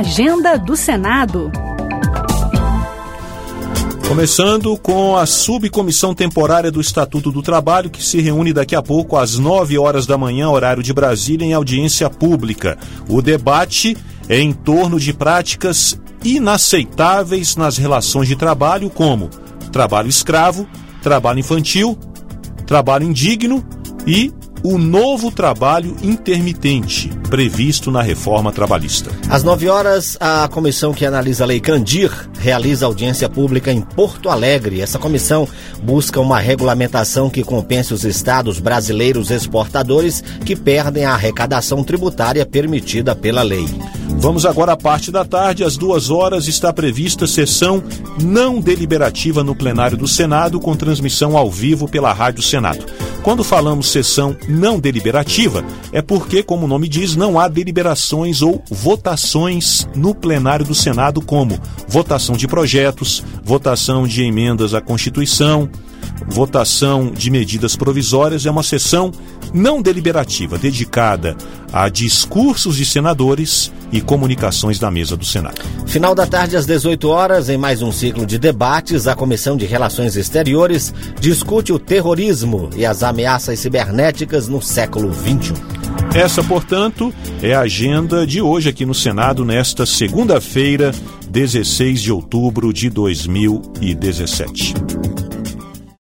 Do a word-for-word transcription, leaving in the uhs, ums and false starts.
Agenda do Senado. Começando com a subcomissão temporária do Estatuto do Trabalho, que se reúne daqui a pouco às nove horas da manhã, horário de Brasília, em audiência pública. O debate é em torno de práticas inaceitáveis nas relações de trabalho, como trabalho escravo, trabalho infantil, trabalho indigno e o novo trabalho intermitente, previsto na reforma trabalhista. Às nove horas, a comissão que analisa a Lei Candir realiza audiência pública em Porto Alegre. Essa comissão busca uma regulamentação que compense os estados brasileiros exportadores que perdem a arrecadação tributária permitida pela lei. Vamos agora à parte da tarde. Às duas horas está prevista sessão não deliberativa no plenário do Senado, com transmissão ao vivo pela Rádio Senado. Quando falamos sessão não deliberativa, é porque, como o nome diz, não há deliberações ou votações no plenário do Senado, como votação de projetos, votação de emendas à Constituição, votação de medidas provisórias. É uma sessão não deliberativa, dedicada a discursos de senadores e comunicações da mesa do Senado. Final da tarde, às dezoito horas, em mais um ciclo de debates, a Comissão de Relações Exteriores discute o terrorismo e as ameaças cibernéticas no século vinte e um. Essa, portanto, é a agenda de hoje aqui no Senado, nesta segunda-feira, dezesseis de outubro de dois mil e dezessete.